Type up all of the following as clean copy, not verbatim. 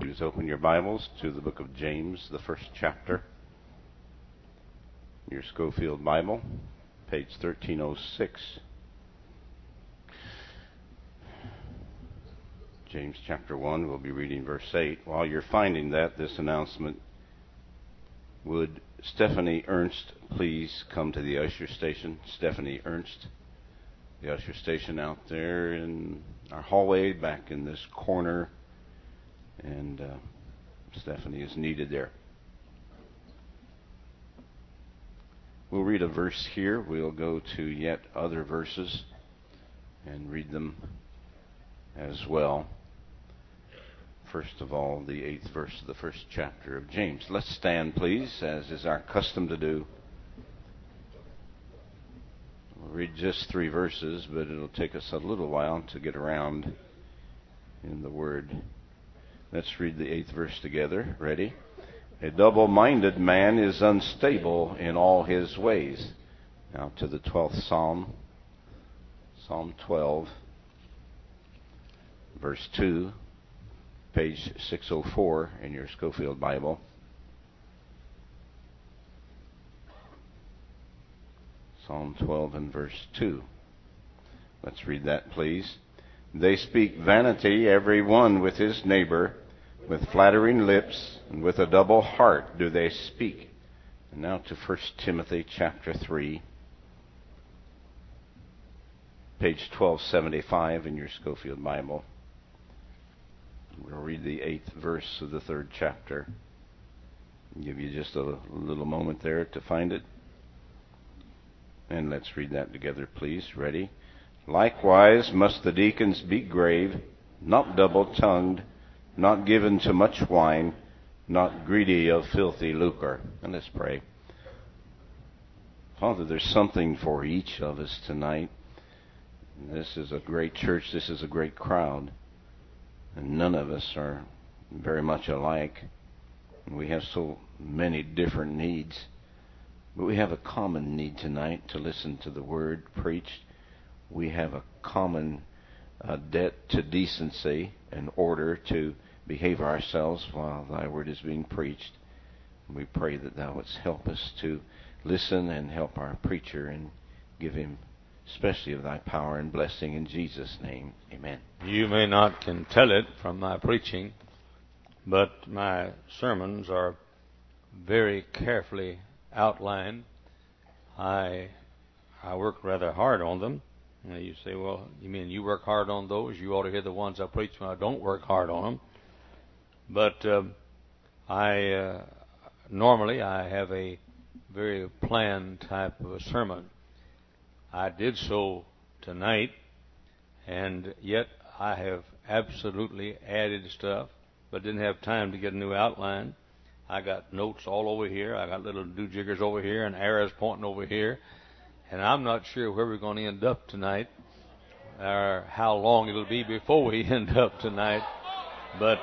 Please open your Bibles to the book of James, the first chapter. Your Schofield Bible, page 1306. James chapter 1, we'll be reading verse 8. While you're finding that, this announcement: would Stephanie Ernst please come to the usher station? Stephanie Ernst, the usher station out there in our hallway, back in this corner. And Stephanie is needed there. We'll read a verse here. We'll go to yet other verses and read them as well. First of all, the 8th verse of the first chapter of James. Let's stand, please, as is our custom to do. We'll read just 3 verses, but it'll take us a little while to get around in the Word. Let's read the 8th verse together. Ready? A double-minded man is unstable in all his ways. Now to the 12th Psalm. Psalm 12, verse 2, page 604 in your Schofield Bible. Psalm 12 and verse 2. Let's read that, please. They speak vanity, every one with his neighbor. With flattering lips and with a double heart do they speak. And now to 1 Timothy chapter 3, page 1275 in your Schofield Bible. We'll read the 8th verse of the 3rd chapter. I'll give you just a little moment there to find it. And let's read that together, please. Ready? Likewise must the deacons be grave, not double-tongued, not given to much wine, not greedy of filthy lucre. And let's pray. Father, there's something for each of us tonight. This is a great church. This is a great crowd. And none of us are very much alike. We have so many different needs. But we have a common need tonight to listen to the Word preached. We have a common debt to decency and order to behave ourselves while Thy Word is being preached. We pray that Thou wouldst help us to listen and help our preacher and give him especially of Thy power and blessing in Jesus' name. Amen. You may not can tell it from my preaching, but my sermons are very carefully outlined. I work rather hard on them. Now you say, well, you mean you work hard on those? You ought to hear the ones I preach when I don't work hard on them. But normally I have a very planned type of a sermon. I did so tonight, and yet I have absolutely added stuff, but didn't have time to get a new outline. I got notes all over here. I got little do-jiggers over here and arrows pointing over here. And I'm not sure where we're going to end up tonight or how long it'll be before we end up tonight. But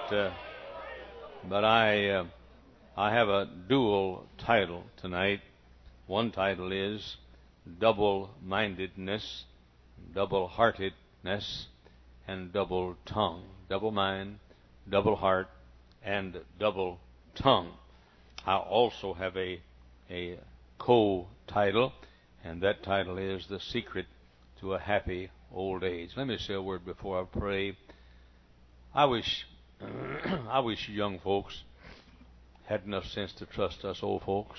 I have a dual title tonight. One title is Double-Mindedness, Double-Heartedness, and Double Tongue. Double mind, double heart, and double tongue. I also have a co-title, and that title is The Secret to a Happy Old Age. Let me say a word before I pray. I wish you young folks had enough sense to trust us old folks.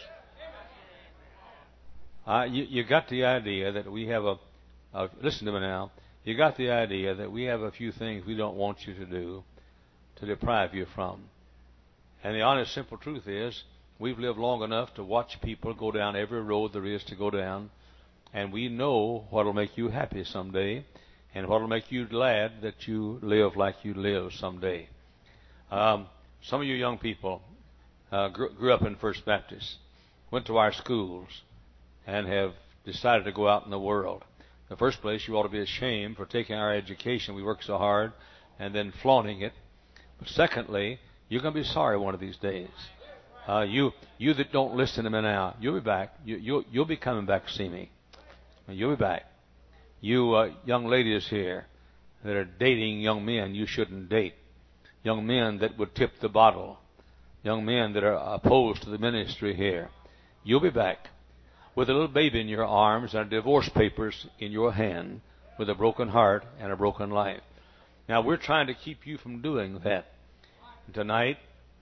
You got the idea that we have listen to me now. You got the idea that we have a few things we don't want you to do to deprive you from. And the honest, simple truth is, we've lived long enough to watch people go down every road there is to go down, and we know what'll make you happy someday, and what'll make you glad that you live like you live someday. Some of you young people grew up in First Baptist, went to our schools, and have decided to go out in the world. In the first place, you ought to be ashamed for taking our education. We work so hard, and then flaunting it. But secondly, you're going to be sorry one of these days. You that don't listen to me now, you'll be back. You'll be coming back to see me. You'll be back. You young ladies here that are dating young men you shouldn't date. young men that would tip the bottle, young men that are opposed to the ministry here. You'll be back with a little baby in your arms and divorce papers in your hand, with a broken heart and a broken life. Now, we're trying to keep you from doing that. Tonight,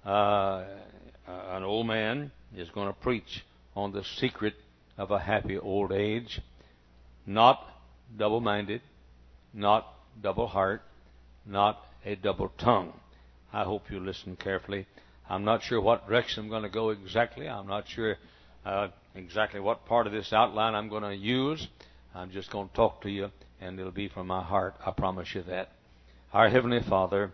an old man is going to preach on the secret of a happy old age. Not double-minded, not double-heart, not a double tongue. I hope you listen carefully. I'm not sure what direction I'm going to go exactly. I'm not sure exactly what part of this outline I'm going to use. I'm just going to talk to you, and it'll be from my heart. I promise you that. Our Heavenly Father,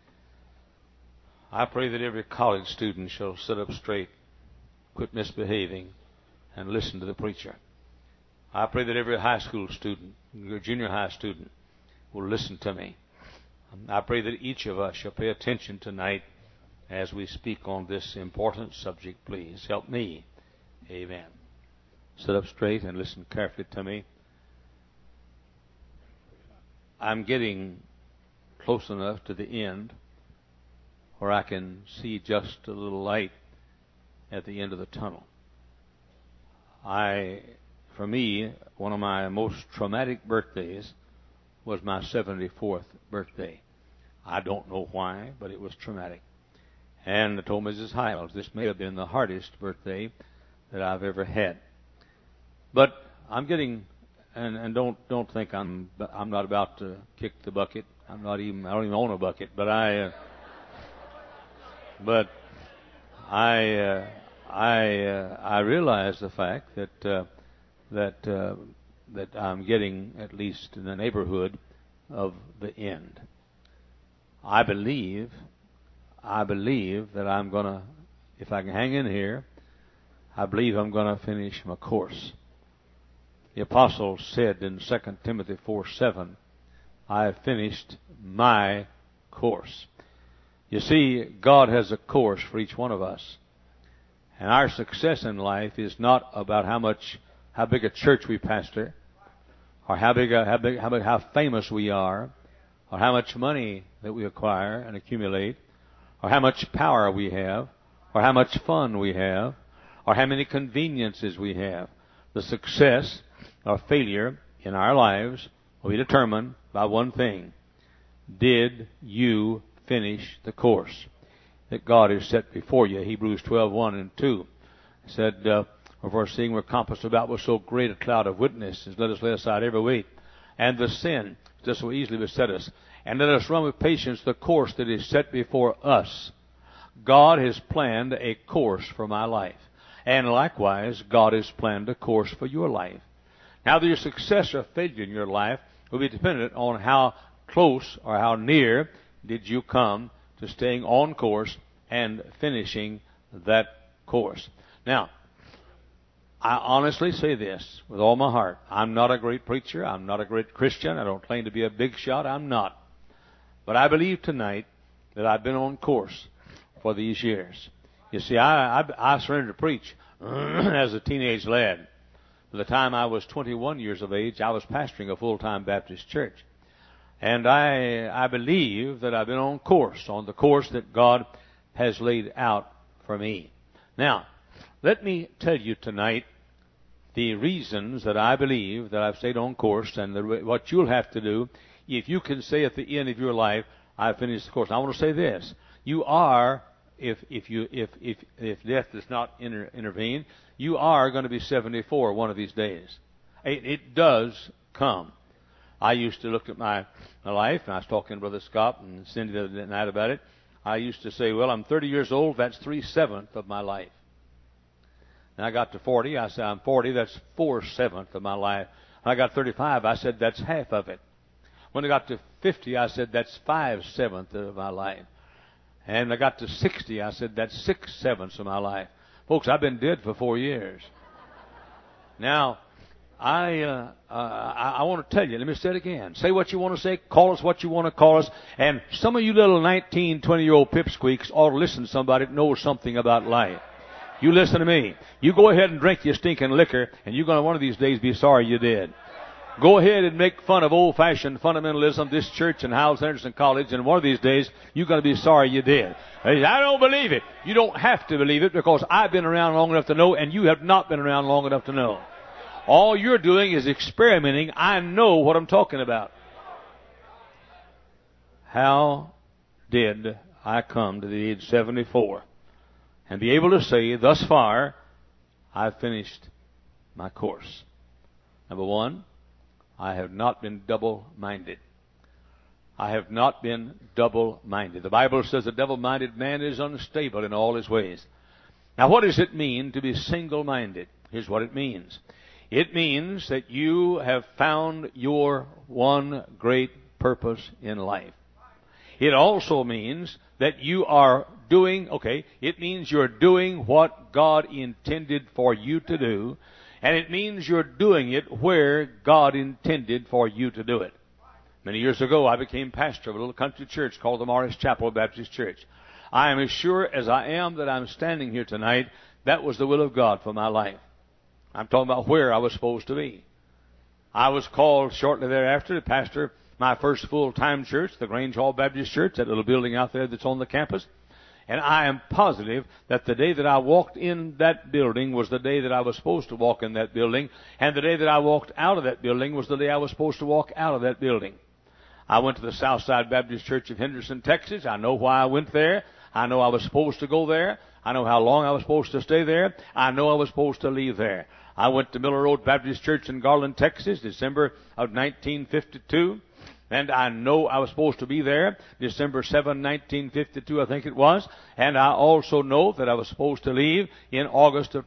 I pray that every college student shall sit up straight, quit misbehaving, and listen to the preacher. I pray that every high school student, your junior high student, will listen to me. I pray that each of us shall pay attention tonight as we speak on this important subject. Please help me. Amen. Sit up straight and listen carefully to me. I'm getting close enough to the end where I can see just a little light at the end of the tunnel. For me, one of my most traumatic birthdays was my 74th birthday. I don't know why, but it was traumatic. And I told Mrs. Hiles, this may have been the hardest birthday that I've ever had. But I'm getting, and don't think I'm not about to kick the bucket. I don't even own a bucket, but I realize the fact that I'm getting at least in the neighborhood of the end. I believe that I'm going to, if I can hang in here, I believe I'm going to finish my course. The apostle said in 2 Timothy 4:7, I have finished my course. You see, God has a course for each one of us. And our success in life is not about how big a church we pastor, or how famous we are, or how much money that we acquire and accumulate, or how much power we have, or how much fun we have, or how many conveniences we have. The success or failure in our lives will be determined by one thing. Did you finish the course that God has set before you? Hebrews 12:1 and 2 said, for seeing we're compassed about with so great a cloud of witnesses, let us lay aside every weight and the sin that so easily beset us, and let us run with patience the course that is set before us. God has planned a course for my life. And likewise, God has planned a course for your life. Now, your success or failure in your life will be dependent on how close or how near did you come to staying on course and finishing that course. Now, I honestly say this with all my heart. I'm not a great preacher. I'm not a great Christian. I don't claim to be a big shot. I'm not. But I believe tonight that I've been on course for these years. You see, I surrendered to preach as a teenage lad. By the time I was 21 years of age, I was pastoring a full-time Baptist church. And I believe that I've been on the course that God has laid out for me. Now, let me tell you tonight the reasons that I believe that I've stayed on course, and what you'll have to do if you can say at the end of your life, I've finished the course. I want to say this. You are, if death does not intervene, you are going to be 74 one of these days. It does come. I used to look at my life, and I was talking to Brother Scott and Cindy the other night about it. I used to say, well, I'm 30 years old, that's 3/7 of my life. And I got to 40, I said, I'm 40, that's 4/7 of my life. When I got 35, I said, that's half of it. When I got to 50, I said, that's 5/7 of my life. And I got to 60, I said, that's 6/7 of my life. Folks, I've been dead for 4 years. Now, I want to tell you, let me say it again. Say what you want to say, call us what you want to call us, and some of you little 19, 20-year-old pipsqueaks ought to listen to somebody that knows something about life. You listen to me. You go ahead and drink your stinking liquor, and you're going to one of these days be sorry you did. Go ahead and make fun of old-fashioned fundamentalism, this church and Hyles Anderson College, and one of these days you're going to be sorry you did. I don't believe it. You don't have to believe it because I've been around long enough to know, and you have not been around long enough to know. All you're doing is experimenting. I know what I'm talking about. How did I come to the age 74 and be able to say, thus far, I've finished my course? Number one, I have not been double-minded. I have not been double-minded. The Bible says a double-minded man is unstable in all his ways. Now, what does it mean to be single-minded? Here's what it means. It means that you have found your one great purpose in life. It also means that you are doing, it means you're doing what God intended for you to do, and it means you're doing it where God intended for you to do it. Many years ago, I became pastor of a little country church called the Morris Chapel Baptist Church. I am as sure as I am that I'm standing here tonight, that was the will of God for my life. I'm talking about where I was supposed to be. I was called shortly thereafter to pastor my first full-time church, the Grange Hall Baptist Church, that little building out there that's on the campus. And I am positive that the day that I walked in that building was the day that I was supposed to walk in that building, and the day that I walked out of that building was the day I was supposed to walk out of that building. I went to the Southside Baptist Church of Henderson, Texas. I know why I went there. I know I was supposed to go there. I know how long I was supposed to stay there. I know I was supposed to leave there. I went to Miller Road Baptist Church in Garland, Texas, December of 1952. And I know I was supposed to be there December 7, 1952, I think it was. And I also know that I was supposed to leave in August of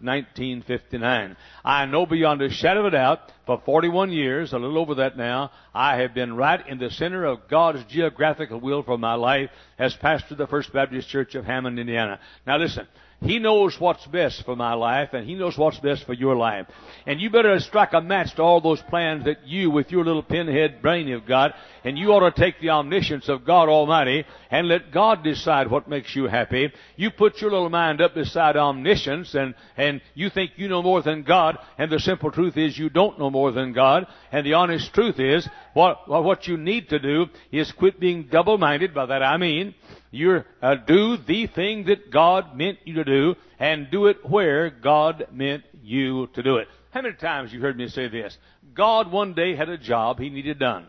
1959. I know beyond a shadow of a doubt, for 41 years, a little over that now, I have been right in the center of God's geographical will for my life as pastor of the First Baptist Church of Hammond, Indiana. Now listen. He knows what's best for my life, and He knows what's best for your life. And you better strike a match to all those plans that you, with your little pinhead brain, have got, and you ought to take the omniscience of God Almighty and let God decide what makes you happy. You put your little mind up beside omniscience, and you think you know more than God, and the simple truth is you don't know more than God, and the honest truth is what you need to do is quit being double-minded. By that I mean, you do the thing that God meant you to do, and do it where God meant you to do it. How many times you heard me say this? God one day had a job He needed done.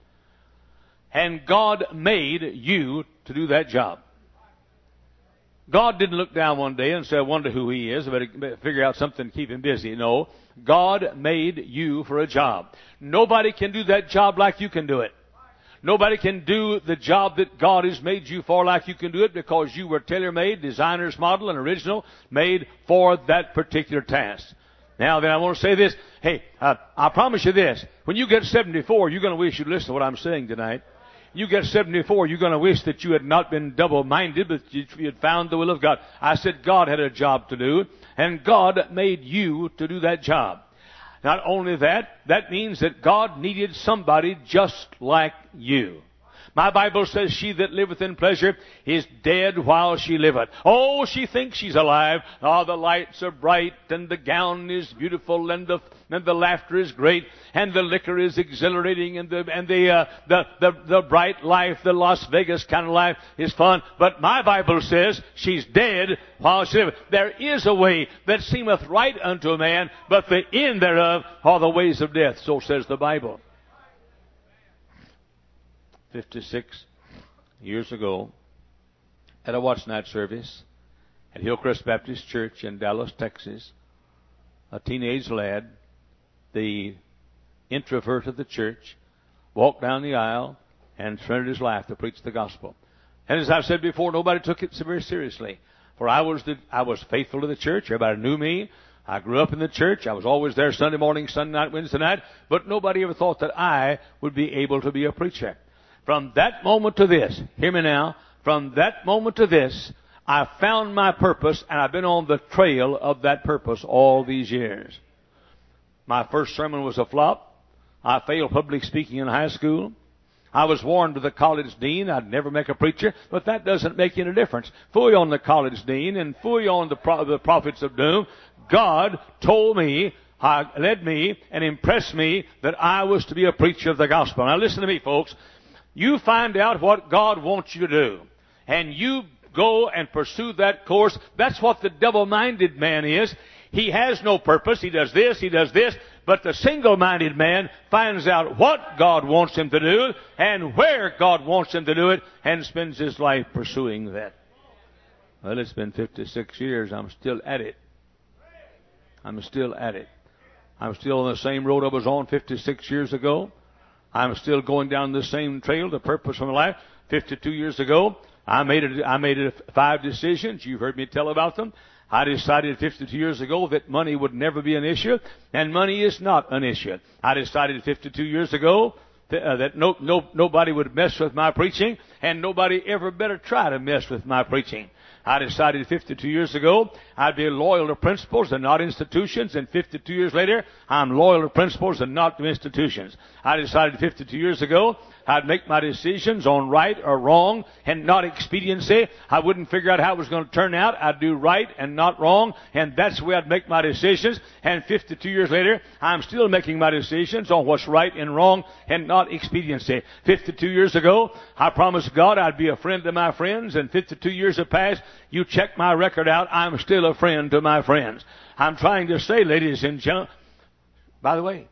And God made you to do that job. God didn't look down one day and say, I wonder who He is. I better figure out something to keep Him busy. No. God made you for a job. Nobody can do that job like you can do it. Nobody can do the job that God has made you for like you can do it, because you were tailor-made, designer's model, and original, made for that particular task. Now then, I want to say this. Hey, I promise you this. When you get 74, you're going to wish you'd listen to what I'm saying tonight. You get 74, you're going to wish that you had not been double-minded, but you had found the will of God. I said God had a job to do, and God made you to do that job. Not only that, that means that God needed somebody just like you. My Bible says, she that liveth in pleasure is dead while she liveth. Oh, she thinks she's alive. Oh, the lights are bright, and the gown is beautiful, and the laughter is great, and the liquor is exhilarating, and the bright life, the Las Vegas kind of life is fun. But my Bible says she's dead while she liveth. There is a way that seemeth right unto a man, but the end thereof are the ways of death. So says the Bible. 56 years ago, at a watch night service at Hillcrest Baptist Church in Dallas, Texas, a teenage lad, the introvert of the church, walked down the aisle and surrendered his life to preach the gospel. And as I've said before, nobody took it very seriously. For I was faithful to the church. Everybody knew me. I grew up in the church. I was always there Sunday morning, Sunday night, Wednesday night. But nobody ever thought that I would be able to be a preacher. From that moment to this, hear me now, from that moment to this, I found my purpose, and I've been on the trail of that purpose all these years. My first sermon was a flop. I failed public speaking in high school. I was warned to the college dean I'd never make a preacher, but that doesn't make any difference. Fooey on the college dean and fooey on the prophets of doom. God told me led me and impressed me that I was to be a preacher of the gospel. Now listen to me, folks. You find out what God wants you to do, and you go and pursue that course. That's what the double-minded man is. He has no purpose. He does this, he does this. But the single-minded man finds out what God wants him to do and where God wants him to do it and spends his life pursuing that. Well, it's been 56 years. I'm still at it. I'm still at it. I'm still on the same road I was on 56 years ago. I'm still going down the same trail, the purpose of my life. 52 years ago, I made 5 decisions. You've heard me tell about them. I decided 52 years ago that money would never be an issue, and money is not an issue. I decided 52 years ago that nobody would mess with my preaching, and nobody ever better try to mess with my preaching. I decided 52 years ago I'd be loyal to principles and not institutions, and 52 years later I'm loyal to principles and not to institutions. I decided 52 years ago I'd make my decisions on right or wrong and not expediency. I wouldn't figure out how it was going to turn out. I'd do right and not wrong, and that's the way I'd make my decisions. And 52 years later, I'm still making my decisions on what's right and wrong and not expediency. 52 years ago, I promised God I'd be a friend to my friends, and 52 years have passed. You check my record out, I'm still a friend to my friends. I'm trying to say, ladies and gentlemen, by the way,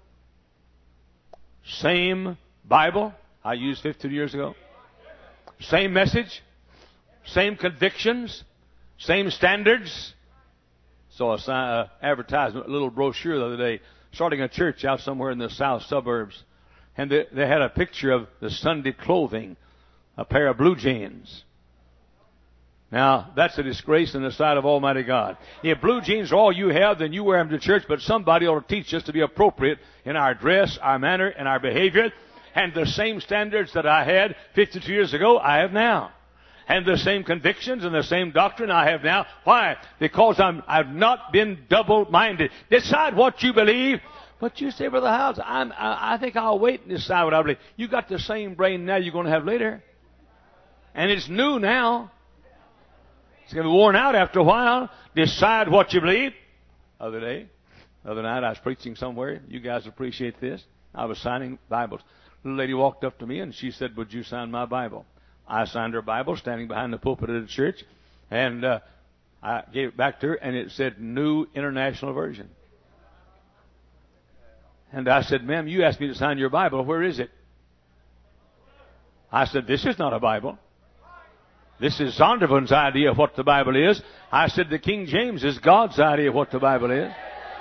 same Bible I used 50 years ago. Same message, same convictions, same standards. Saw a advertisement, a little brochure the other day, starting a church out somewhere in the south suburbs. And they had a picture of the Sunday clothing, a pair of blue jeans. Now, that's a disgrace in the sight of Almighty God. If blue jeans are all you have, then you wear them to church, but somebody ought to teach us to be appropriate in our dress, our manner, and our behavior. And the same standards that I had 52 years ago, I have now. And the same convictions and the same doctrine I have now. Why? Because I've not been double-minded. Decide what you believe. But you say, Brother Howes, I think I'll wait and decide what I believe. You got the same brain now you're going to have later. And it's new now. It's going to be worn out after a while. Decide what you believe. Other night, I was preaching somewhere. You guys appreciate this. I was signing Bibles. A little lady walked up to me and she said, would you sign my Bible? I signed her Bible standing behind the pulpit of the church, and I gave it back to her, and it said New International Version. And I said, ma'am, you asked me to sign your Bible. Where is it? I said, this is not a Bible. This is Zondervan's idea of what the Bible is. I said, the King James is God's idea of what the Bible is.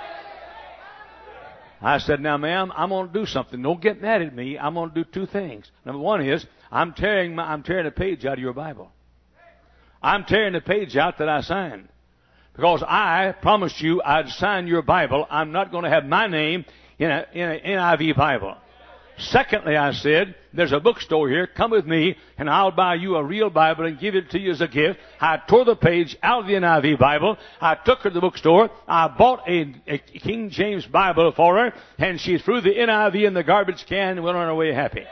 I said, now, ma'am, I'm going to do something. Don't get mad at me. I'm going to do 2 things. Number 1 is, I'm tearing a page out of your Bible. I'm tearing the page out that I signed. Because I promised you I'd sign your Bible. I'm not going to have my name in an NIV Bible. Secondly, I said, there's a bookstore here. Come with me, and I'll buy you a real Bible and give it to you as a gift. I tore the page out of the NIV Bible. I took her to the bookstore. I bought a King James Bible for her, and she threw the NIV in the garbage can and went on her way happy.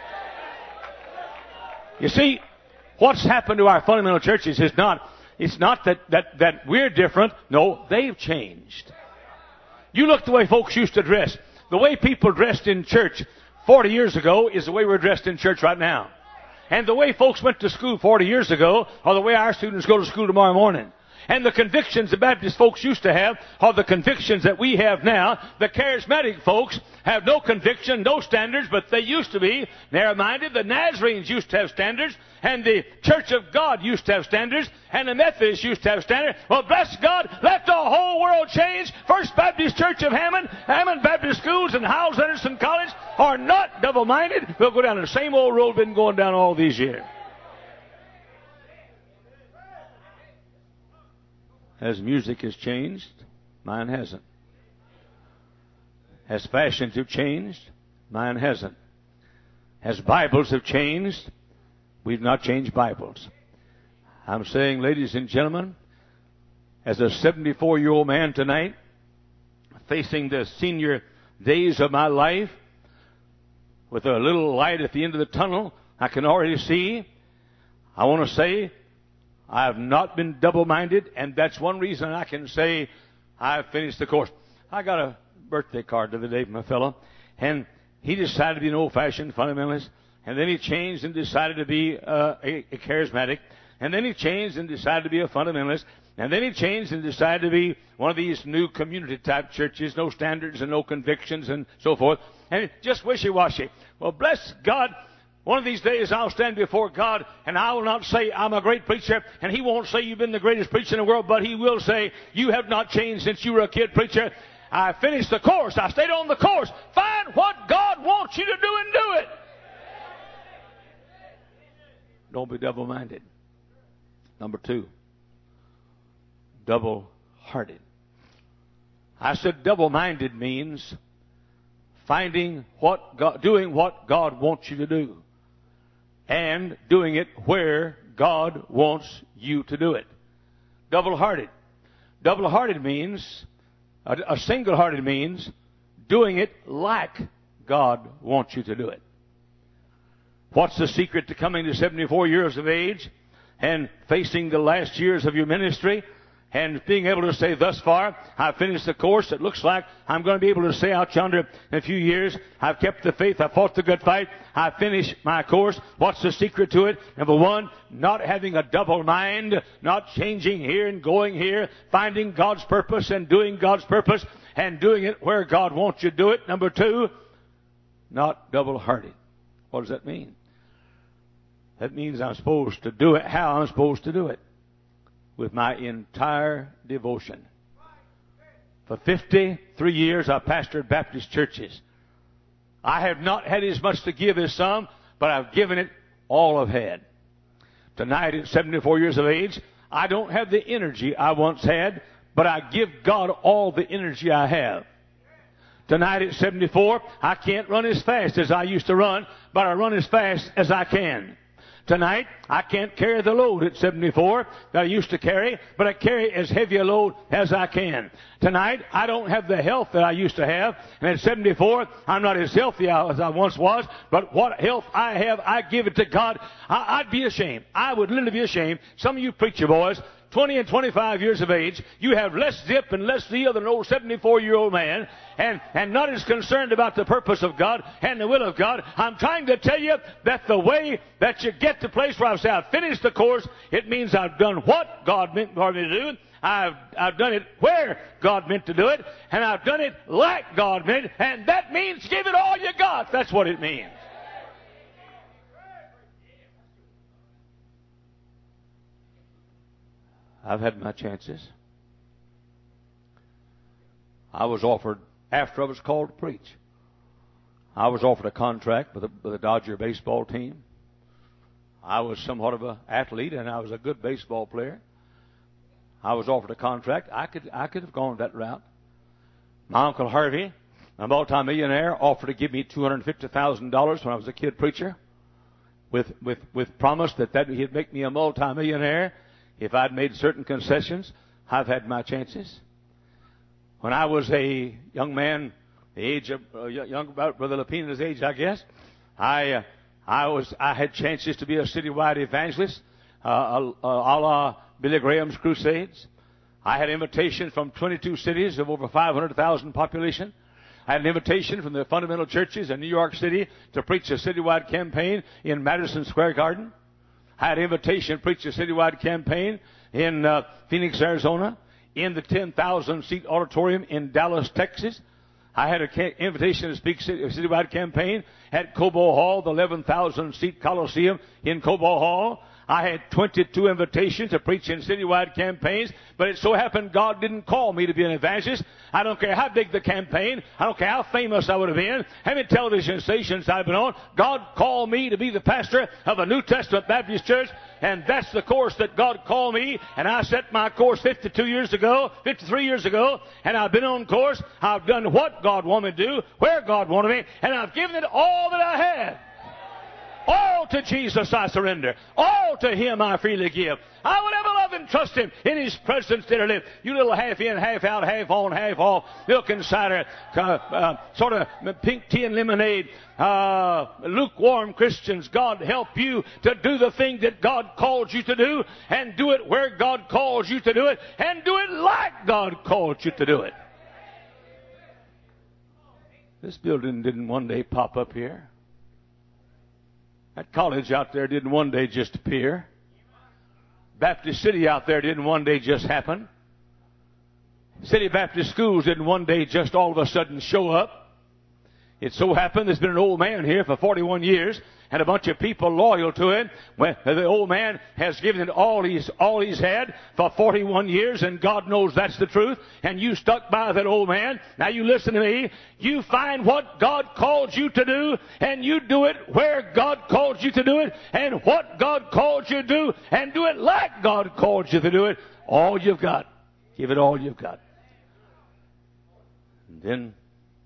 You see, what's happened to our fundamental churches is it's not that we're different. No, they've changed. You look the way folks used to dress. The way people dressed in church 40 years ago is the way we're dressed in church right now. And the way folks went to school 40 years ago are the way our students go to school tomorrow morning. And the convictions the Baptist folks used to have are the convictions that we have now. The charismatic folks have no conviction, no standards, but they used to be narrow-minded. The Nazarenes used to have standards, and the Church of God used to have standards, and the Methodists used to have standards. Well, bless God, let the whole world change. First Baptist Church of Hammond Baptist Schools, and Howells Anderson College are not double-minded. We'll go down the same old road we've been going down all these years. As music has changed, mine hasn't. As fashions have changed, mine hasn't. As Bibles have changed, we've not changed Bibles. I'm saying, ladies and gentlemen, as a 74-year-old man tonight, facing the senior days of my life, with a little light at the end of the tunnel, I can already see. I want to say, I have not been double-minded, and that's one reason I can say I've finished the course. I got a birthday card the other day from a fellow, and he decided to be an old-fashioned fundamentalist, and then he changed and decided to be a charismatic, and then he changed and decided to be a fundamentalist, and then he changed and decided to be one of these new community-type churches, no standards and no convictions and so forth, and just wishy-washy. Well, bless God, one of these days I'll stand before God, and I will not say I'm a great preacher, and He won't say you've been the greatest preacher in the world, but He will say you have not changed since you were a kid preacher. I finished the course. I stayed on the course. Find what God wants you to do and do it. Don't be double-minded. Number 2, double-hearted. I said double-minded means doing what God wants you to do, and doing it where God wants you to do it. Double-hearted. Double-hearted means, a single-hearted means doing it like God wants you to do it. What's the secret to coming to 74 years of age and facing the last years of your ministry and being able to say, thus far, I've finished the course. It looks like I'm going to be able to say out yonder in a few years, I've kept the faith, I've fought the good fight, I've finished my course. What's the secret to it? Number 1, not having a double mind, not changing here and going here, finding God's purpose and doing God's purpose and doing it where God wants you to do it. Number 2, not double-hearted. What does that mean? That means I'm supposed to do it how I'm supposed to do it. With my entire devotion. For 53 years, I've pastored Baptist churches. I have not had as much to give as some, but I've given it all I've had. Tonight, at 74 years of age, I don't have the energy I once had, but I give God all the energy I have. Tonight, at 74, I can't run as fast as I used to run, but I run as fast as I can. Tonight, I can't carry the load at 74 that I used to carry, but I carry as heavy a load as I can. Tonight, I don't have the health that I used to have, and at 74, I'm not as healthy as I once was, but what health I have, I give it to God. I'd be ashamed. I would literally be ashamed. Some of you preacher boys, 20 and 25 years of age, you have less zip and less zeal than an old 74-year-old man, and not as concerned about the purpose of God and the will of God. I'm trying to tell you that the way that you get to the place where I've finished the course, it means I've done what God meant for me to do. I've done it where God meant to do it, and I've done it like God meant, and that means give it all you got. That's what it means. I've had my chances. I was offered, after I was called to preach, I was offered a contract with a Dodger baseball team. I was somewhat of an athlete, and I was a good baseball player. I was offered a contract. I could have gone that route. My Uncle Harvey, a multimillionaire, offered to give me $250,000 when I was a kid preacher, with promise that he'd make me a multimillionaire if I'd made certain concessions. I've had my chances. When I was a young man, the age of young about Brother Lapina's age, I guess, I had chances to be a citywide evangelist, a la Billy Graham's crusades. I had invitation from 22 cities of over 500,000 population. I had an invitation from the fundamental churches in New York City to preach a citywide campaign in Madison Square Garden. I had an invitation to preach a citywide campaign in Phoenix, Arizona, in the 10,000-seat auditorium in Dallas, Texas. I had an invitation to speak a citywide campaign at Cobo Hall, the 11,000-seat Coliseum in Cobo Hall. I had 22 invitations to preach in citywide campaigns, but it so happened God didn't call me to be an evangelist. I don't care how big the campaign. I don't care how famous I would have been, how many television stations I've been on. God called me to be the pastor of a New Testament Baptist church, and that's the course that God called me, and I set my course 53 years ago, and I've been on course. I've done what God wanted me to do, where God wanted me, and I've given it all that I had. All to Jesus I surrender. All to Him I freely give. I will ever love and trust Him. In His presence did I live. You little half in, half out, half on, half off, milk and cider, sort of pink tea and lemonade, lukewarm Christians. God help you to do the thing that God called you to do, and do it where God calls you to do it, and do it like God called you to do it. This building didn't one day pop up here. That college out there didn't one day just appear. Baptist City out there didn't one day just happen. City Baptist schools didn't one day just all of a sudden show up. It so happened there's been an old man here for 41 years and a bunch of people loyal to him. Well, the old man has given it all he's had for 41 years, and God knows that's the truth. And you stuck by that old man. Now you listen to me. You find what God called you to do, and you do it where God called you to do it, and what God called you to do, and do it like God called you to do it. All you've got. Give it all you've got. And then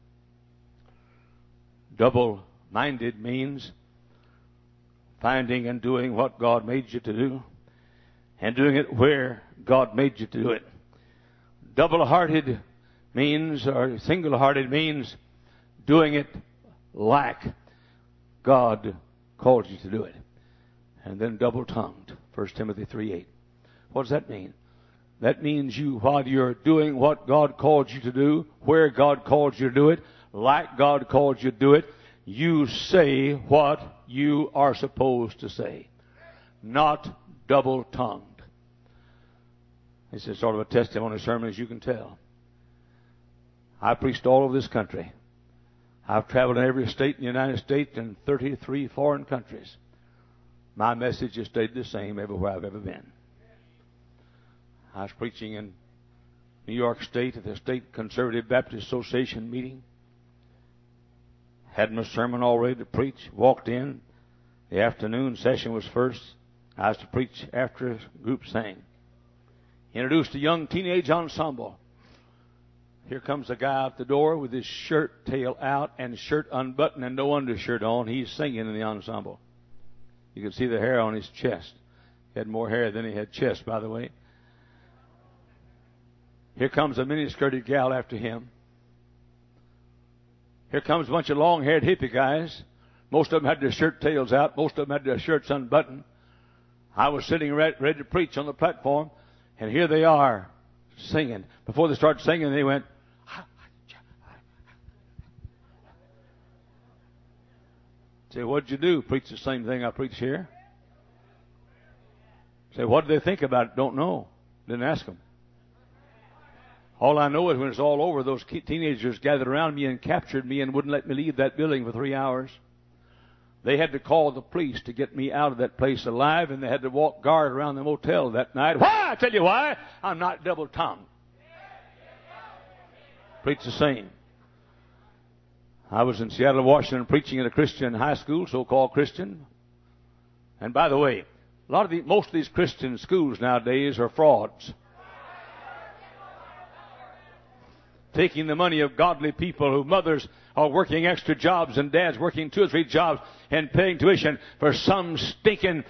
double-minded means finding and doing what God made you to do and doing it where God made you to do it. Double-hearted means, or single-hearted means, doing it like God called you to do it. And then double-tongued, 1 Timothy 3:8. What does that mean? That means you, while you're doing what God called you to do, where God called you to do it, like God called you to do it, you say what you are supposed to say. Not double-tongued. This is sort of a testimony sermon, as you can tell. I preached all over this country. I've traveled in every state in the United States and 33 foreign countries. My message has stayed the same everywhere I've ever been. I was preaching in New York State at the State Conservative Baptist Association meeting. Had my sermon all ready to preach. Walked in. The afternoon session was first. I was to preach after a group sang. Introduced a young teenage ensemble. Here comes a guy out the door with his shirt tail out and shirt unbuttoned and no undershirt on. He's singing in the ensemble. You could see the hair on his chest. He had more hair than he had chest, by the way. Here comes a mini-skirted gal after him. Here comes a bunch of long-haired hippie guys. Most of them had their shirt tails out. Most of them had their shirts unbuttoned. I was sitting ready to preach on the platform, and here they are singing. Before they started singing, they went, say, what'd you do? Preach the same thing I preach here. Say, what did they think about it? Don't know. Didn't ask them. All I know is when it's all over, those teenagers gathered around me and captured me and wouldn't let me leave that building for 3 hours. They had to call the police to get me out of that place alive, and they had to walk guard around the motel that night. Why? I tell you why. I'm not double-tongued. Preach the same. I was in Seattle, Washington, preaching at a Christian high school, so-called Christian. And by the way, most of these Christian schools nowadays are frauds. Taking the money of godly people whose mothers are working extra jobs and dads working 2 or 3 jobs and paying tuition for some stinking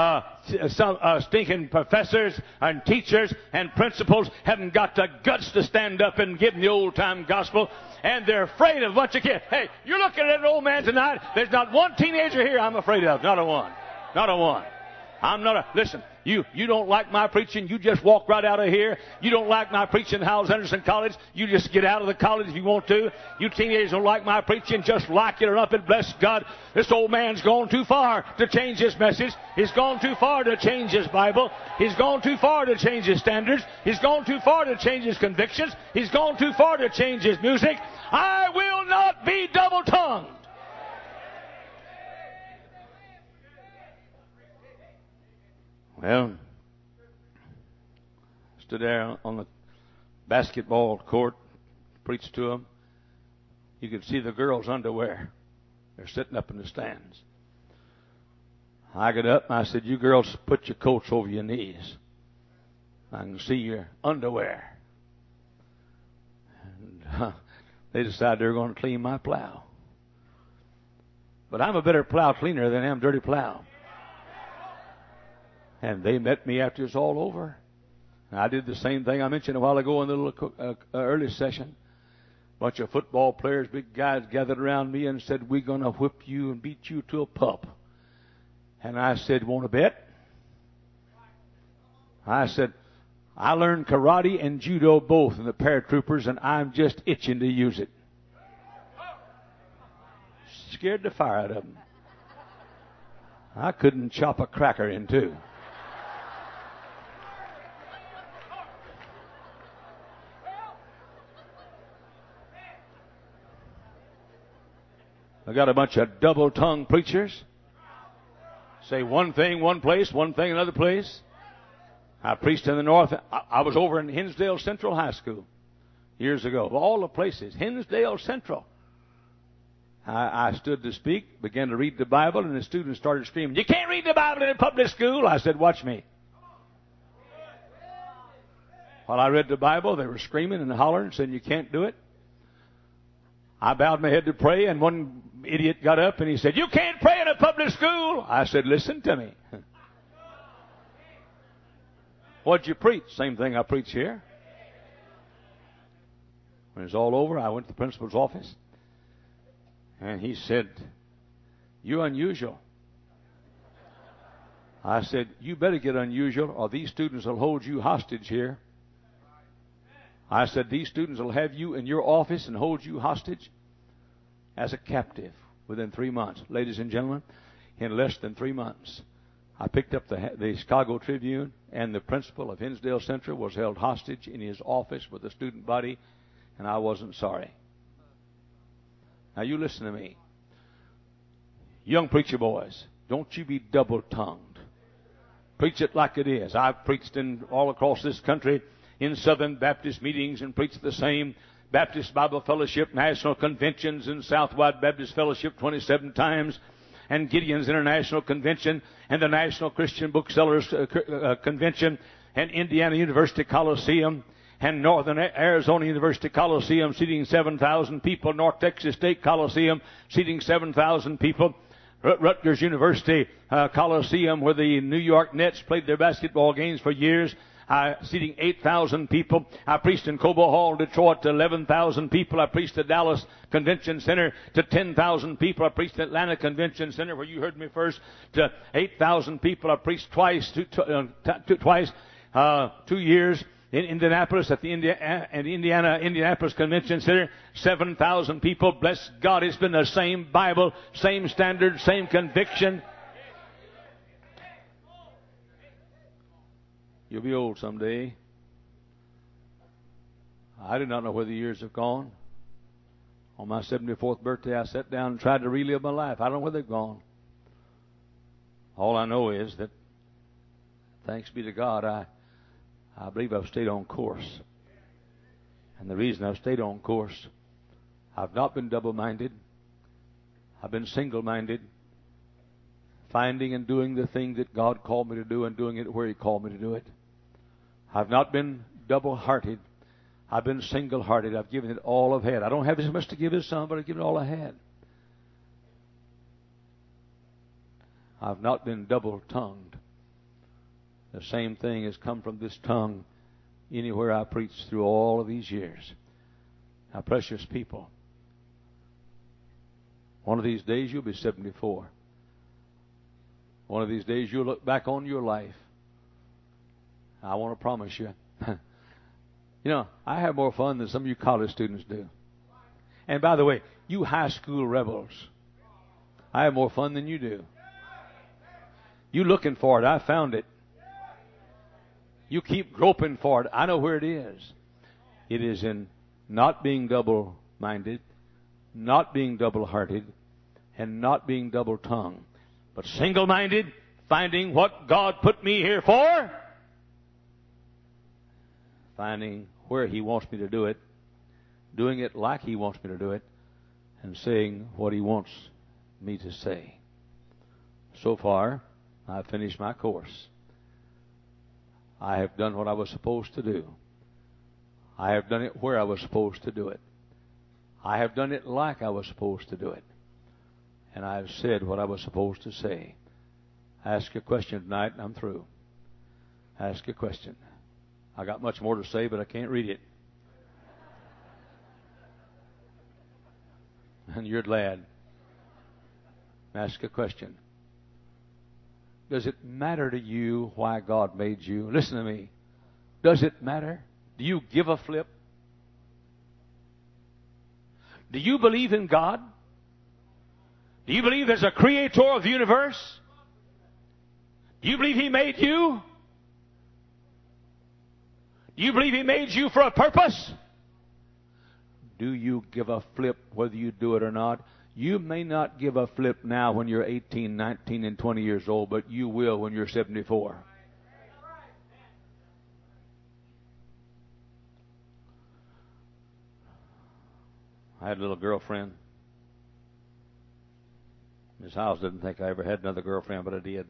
professors and teachers and principals haven't got the guts to stand up and give them the old-time gospel, and they're afraid of a bunch of kids. Hey, you're looking at an old man tonight. There's not one teenager here I'm afraid of. Not a one. Not a one. Listen, you don't like my preaching, you just walk right out of here. You don't like my preaching at Howells Anderson College, you just get out of the college if you want to. You teenagers don't like my preaching, just like it or up and bless God. This old man's gone too far to change his message. He's gone too far to change his Bible. He's gone too far to change his standards. He's gone too far to change his convictions. He's gone too far to change his music. I will not be double-tongued. Well, stood there on the basketball court, preached to them. You could see the girls' underwear. They're sitting up in the stands. I got up and I said, you girls put your coats over your knees. I can see your underwear. And they decided they were going to clean my plow. But I'm a better plow cleaner than I am dirty plow. And they met me after it's all over. And I did the same thing I mentioned a while ago in the little early session. A bunch of football players, big guys, gathered around me and said, we're going to whip you and beat you to a pulp. And I said, want to bet? I said, I learned karate and judo both in the paratroopers, and I'm just itching to use it. scared the fire out of them. I couldn't chop a cracker in two. I got a bunch of double-tongued preachers. Say one thing one place, one thing another place. I preached in the north. I was over in Hinsdale Central High School years ago. Of all the places, Hinsdale Central. I stood to speak, began to read the Bible, and the students started screaming, "You can't read the Bible in a public school." I said, "Watch me." While I read the Bible, they were screaming and hollering, saying, "You can't do it." I bowed my head to pray, and one idiot got up and he said, "You can't pray in a public school." I said, "Listen to me." What'd you preach? Same thing I preach here. When it was all over, I went to the principal's office, and he said, "You're unusual." I said, "You better get unusual, or these students will hold you hostage here." I said, "These students will have you in your office and hold you hostage as a captive within 3 months." Ladies and gentlemen, in less than 3 months, I picked up the Chicago Tribune, and the principal of Hinsdale Central was held hostage in his office with the student body, and I wasn't sorry. Now you listen to me. Young preacher boys, don't you be double-tongued. Preach it like it is. I've preached all across this country in Southern Baptist meetings and preached the same Baptist Bible Fellowship National Conventions and Southwide Baptist Fellowship 27 times, and Gideon's International Convention and the National Christian Booksellers Convention and Indiana University Coliseum and Northern Arizona University Coliseum seating 7,000 people, North Texas State Coliseum seating 7,000 people, Rutgers University Coliseum where the New York Nets played their basketball games for years, seating 8,000 people. I preached in Cobo Hall, Detroit, to 11,000 people. I preached at Dallas Convention Center to 10,000 people. I preached at Atlanta Convention Center, where you heard me first, to 8,000 people. I preached twice, 2 years in Indianapolis at the Indianapolis Convention Center, 7,000 people. Bless God, it's been the same Bible, same standard, same conviction. You'll be old someday. I do not know where the years have gone. On my 74th birthday, I sat down and tried to relive my life. I don't know where they've gone. All I know is that, thanks be to God, I believe I've stayed on course. And the reason I've stayed on course, I've not been double-minded. I've been single-minded, finding and doing the thing that God called me to do and doing it where He called me to do it. I've not been double-hearted. I've been single-hearted. I've given it all I've had. I don't have as much to give as some, but I've given it all I had. I've not been double-tongued. The same thing has come from this tongue anywhere I preached through all of these years. Now, precious people, one of these days you'll be 74. One of these days you'll look back on your life. I want to promise you, I have more fun than some of you college students do. And by the way, you high school rebels, I have more fun than you do. You looking for it, I found it. You keep groping for it, I know where it is. It is in not being double-minded, not being double-hearted, and not being double-tongued, but single-minded, finding what God put me here for, finding where He wants me to do it, doing it like He wants me to do it, and saying what He wants me to say. So far, I've finished my course. I have done what I was supposed to do. I have done it where I was supposed to do it. I have done it like I was supposed to do it. And I have said what I was supposed to say. Ask a question tonight, and I'm through. Ask a question. I got much more to say, but I can't read it. And you're glad. Ask a question. Does it matter to you why God made you? Listen to me. Does it matter? Do you give a flip? Do you believe in God? Do you believe there's a creator of the universe? Do you believe He made you? Do you believe He made you for a purpose? Do you give a flip whether you do it or not? You may not give a flip now when you're 18, 19, and 20 years old, but you will when you're 74. I had a little girlfriend. Miss Howes didn't think I ever had another girlfriend, but I did.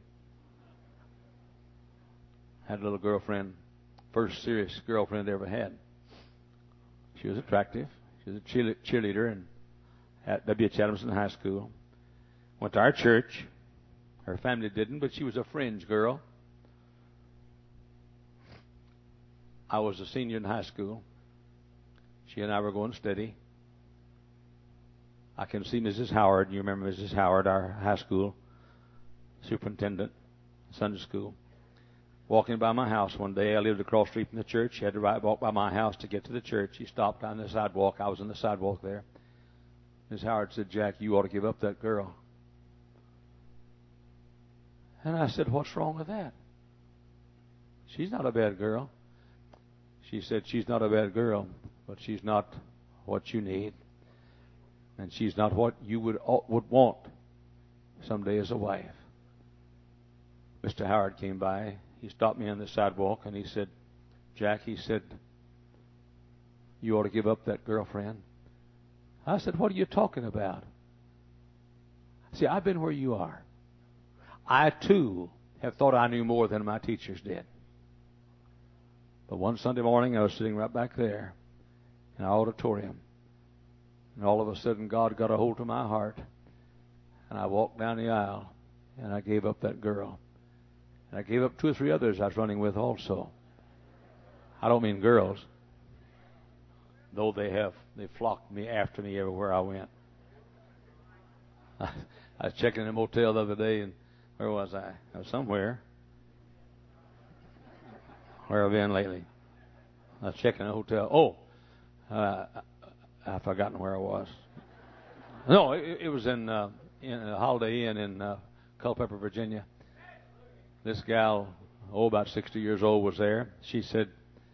I had a little girlfriend, first serious girlfriend I ever had. She was attractive. She was a cheerleader at W.H. Adamson High School. Went to our church. Her family didn't, but she was a fringe girl. I was a senior in high school. She and I were going steady. I can see Mrs. Howard. You remember Mrs. Howard, our high school superintendent, Sunday school, walking by my house one day. I lived across the street from the church. She had to walk by my house to get to the church. She stopped on the sidewalk. I was on the sidewalk there. Miss Howard said, "Jack, you ought to give up that girl." And I said, "What's wrong with that? She's not a bad girl." She said, "She's not a bad girl, but she's not what you need. And she's not what you would want someday as a wife." Mr. Howard came by. He stopped me on the sidewalk and he said, "Jack," he said, "you ought to give up that girlfriend." I said, "What are you talking about?" See, I've been where you are. I, too, have thought I knew more than my teachers did. But one Sunday morning, I was sitting right back there in our auditorium. And all of a sudden, God got a hold of my heart. And I walked down the aisle, and I gave up that girl. And I gave up 2 or 3 others I was running with also. I don't mean girls, though they flocked me after me everywhere I went. I was checking in a motel the other day, and where was I? I was somewhere. Where have I been lately? I was checking a hotel. I've forgotten where I was. No, it was in a Holiday Inn in Culpeper, Virginia. This gal, about 60 years old, was there. She said,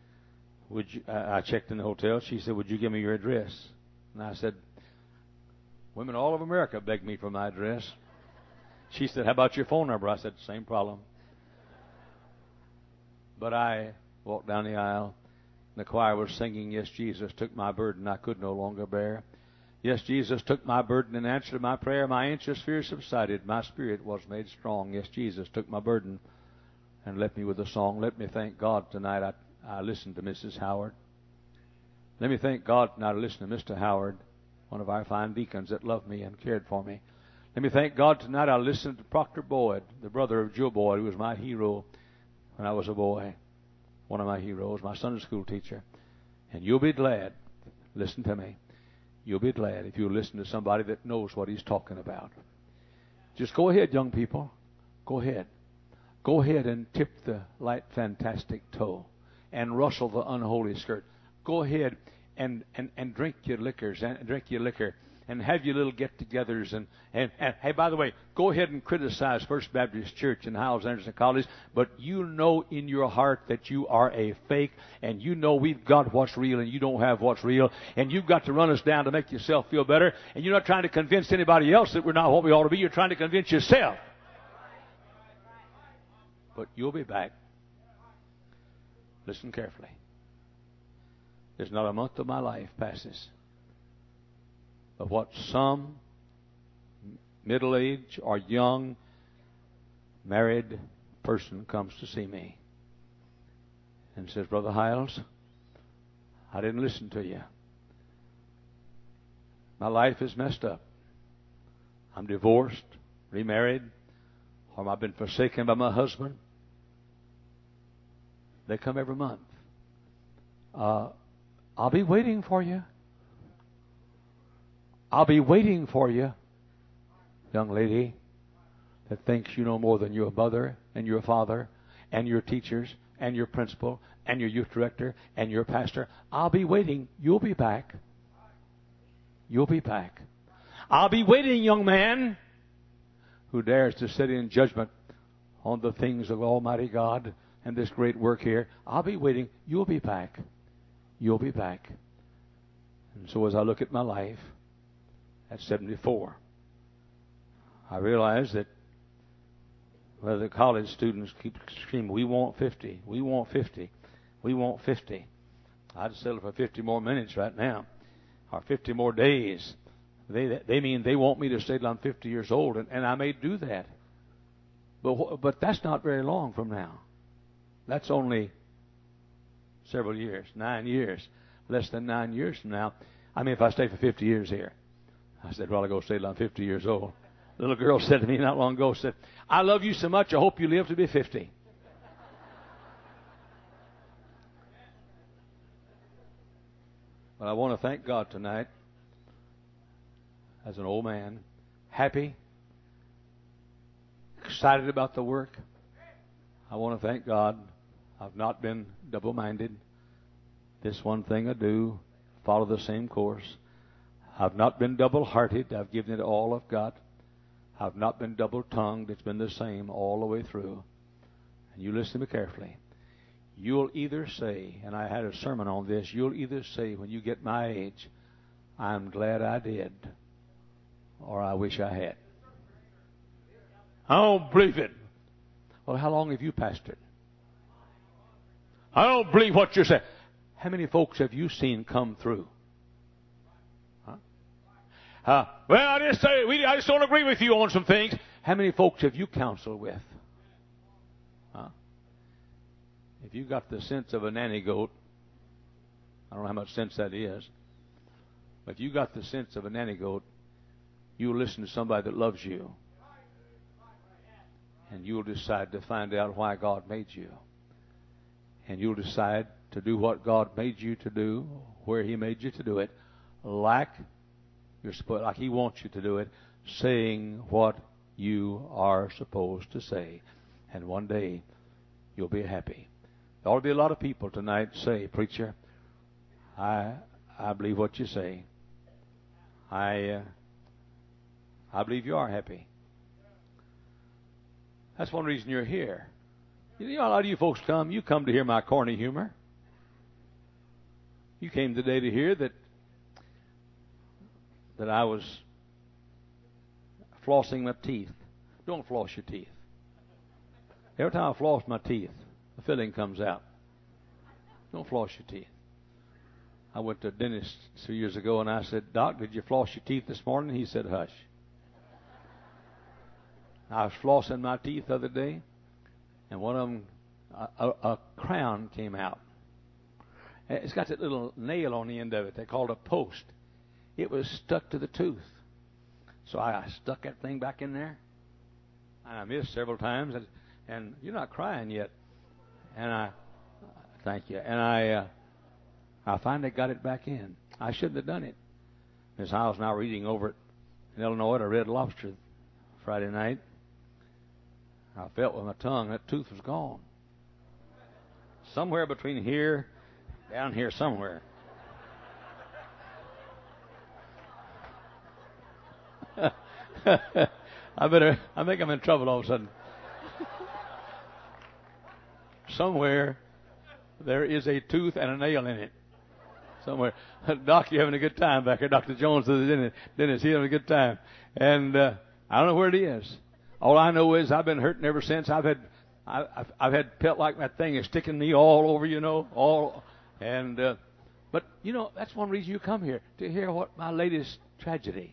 I checked in the hotel. She said, "Would you give me your address?" And I said, "Women all over America beg me for my address." She said, "How about your phone number?" I said, "Same problem." But I walked down the aisle. The choir was singing, "Yes, Jesus took my burden I could no longer bear. Yes, Jesus took my burden and answered my prayer. My anxious fear subsided. My spirit was made strong. Yes, Jesus took my burden and left me with a song." Let me thank God tonight I listened to Mrs. Howard. Let me thank God tonight I listened to Mr. Howard, one of our fine deacons that loved me and cared for me. Let me thank God tonight I listened to Proctor Boyd, the brother of Joe Boyd, who was my hero when I was a boy. One of my heroes, my Sunday school teacher. And you'll be glad, listen to me, you'll be glad if you listen to somebody that knows what he's talking about. Just go ahead, young people. Go ahead. Go ahead and tip the light, fantastic toe and rustle the unholy skirt. Go ahead and drink your liquors and drink your liquor and have your little get-togethers. And hey, by the way, go ahead and criticize First Baptist Church and Howells Anderson College, but you know in your heart that you are a fake, and you know we've got what's real and you don't have what's real, and you've got to run us down to make yourself feel better, and you're not trying to convince anybody else that we're not what we ought to be. You're trying to convince yourself. But you'll be back. Listen carefully. There's not a month of my life passes but what some middle-aged or young married person comes to see me and says, "Brother Hiles, I didn't listen to you. My life is messed up. I'm divorced, remarried, or I've been forsaken by my husband." They come every month. I'll be waiting for you. I'll be waiting for you, young lady that thinks you know more than your mother and your father and your teachers and your principal and your youth director and your pastor. I'll be waiting. You'll be back. You'll be back. I'll be waiting, young man. who dares to sit in judgment on the things of Almighty God and this great work here. I'll be waiting. You'll be back. You'll be back. And so as I look at my life at 74, I realize that the college students keep screaming, we want 50, we want 50, we want 50. I'd settle for 50 more minutes right now, or 50 more days. They mean they want me to stay till I'm 50 years old, and I may do that. But that's not very long from now. That's only several years, 9 years, less than 9 years from now. I mean, if I stay for 50 years here. I said, well, I'll go stay till I'm 50 years old. A little girl said to me not long ago, said, I love you so much, I hope you live to be 50. But I want to thank God tonight, as an old man, happy, excited about the work. I want to thank God I've not been double-minded. This one thing I do, follow the same course. I've not been double-hearted. I've given it all I've got. I've not been double-tongued. It's been the same all the way through. And you listen to me carefully. You'll either say, and I had a sermon on this, you'll either say when you get my age, I'm glad I did, or I wish I had. I don't believe it. Well, how long have you pastored? I don't believe what you're saying. How many folks have you seen come through? Well, I just don't agree with you on some things. How many folks have you counseled with? If you got the sense of a nanny goat, I don't know how much sense that is, but if you got the sense of a nanny goat, you'll listen to somebody that loves you, and you'll decide to find out why God made you, and you'll decide to do what God made you to do, where He made you to do it, like He wants you to do it, saying what you are supposed to say, and one day you'll be happy. There ought to be a lot of people tonight say, preacher, I believe what you say. I believe you are happy. That's one reason you're here. You know, a lot of you folks you come to hear my corny humor. You came today to hear that I was flossing my teeth. Don't floss your teeth. Every time I floss my teeth, the filling comes out. Don't floss your teeth. I went to a dentist 2 years ago, and I said, Doc, did you floss your teeth this morning? He said, hush. I was flossing my teeth the other day, and one of them, a crown came out. It's got that little nail on the end of it. They call it a post. It was stuck to the tooth. So I stuck that thing back in there, and I missed several times, and you're not crying yet. And thank you. And I finally got it back in. I shouldn't have done it. Miss Hiles and I were eating over it in Illinois at a Red Lobster Friday night. I felt with my tongue that tooth was gone. Somewhere between here, down here somewhere. I think I'm in trouble all of a sudden. Somewhere there is a tooth and a nail in it. Somewhere. Doc, you're having a good time back here. Dr. Jones is in it. Dennis, he's having a good time. And I don't know where it is. All I know is I've been hurting ever since. I've had felt like that thing is sticking me all over, but that's one reason you come here, to hear what my latest tragedy.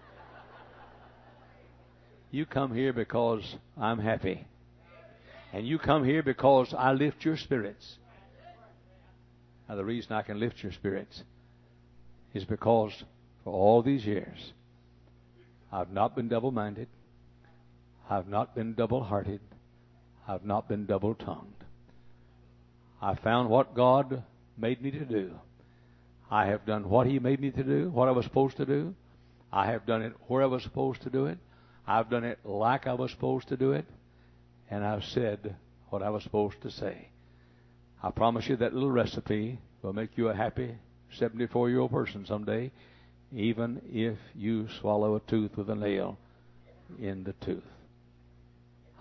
You come here because I'm happy. And you come here because I lift your spirits. Now, the reason I can lift your spirits is because for all these years, I've not been double-minded. I've not been double-hearted. I've not been double-tongued. I found what God made me to do. I have done what He made me to do, what I was supposed to do. I have done it where I was supposed to do it. I've done it like I was supposed to do it. And I've said what I was supposed to say. I promise you that little recipe will make you a happy 74-year-old person someday, even if you swallow a tooth with a nail in the tooth.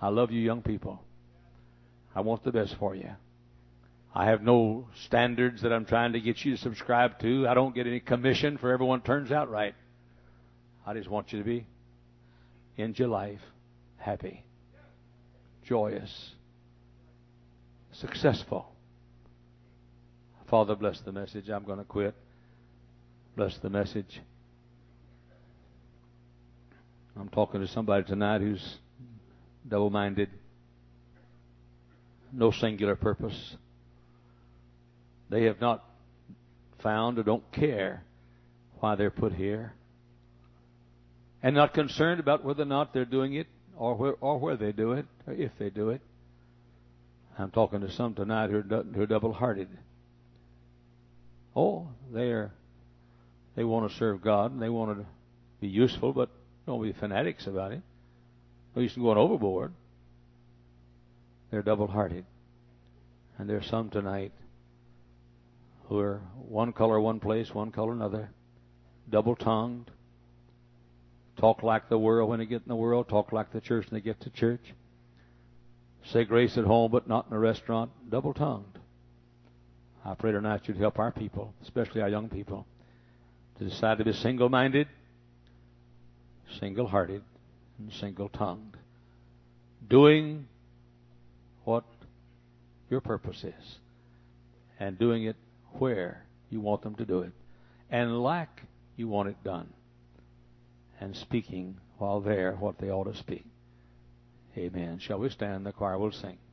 I love you young people. I want the best for you. I have no standards that I'm trying to get you to subscribe to. I don't get any commission for everyone turns out right. I just want you to be in your life happy, joyous, successful. Father, bless the message. I'm going to quit. Bless the message. I'm talking to somebody tonight who's double-minded, no singular purpose. They have not found or don't care why they're put here, and not concerned about whether or not they're doing it or where they do it or if they do it. I'm talking to some tonight who are double-hearted. Oh, they want to serve God and they want to be useful, but don't be fanatics about it. No use in going overboard. They're double-hearted. And there's some tonight who are one color one place, one color another, double-tongued, talk like the world when they get in the world, talk like the church when they get to church, say grace at home but not in a restaurant, double-tongued. I pray tonight you'd help our people, especially our young people, to decide to be single-minded, single-hearted, and single-tongued, doing what your purpose is, and doing it where you want them to do it, and like you want it done, and speaking while there what they ought to speak. Amen. Shall we stand? The choir will sing.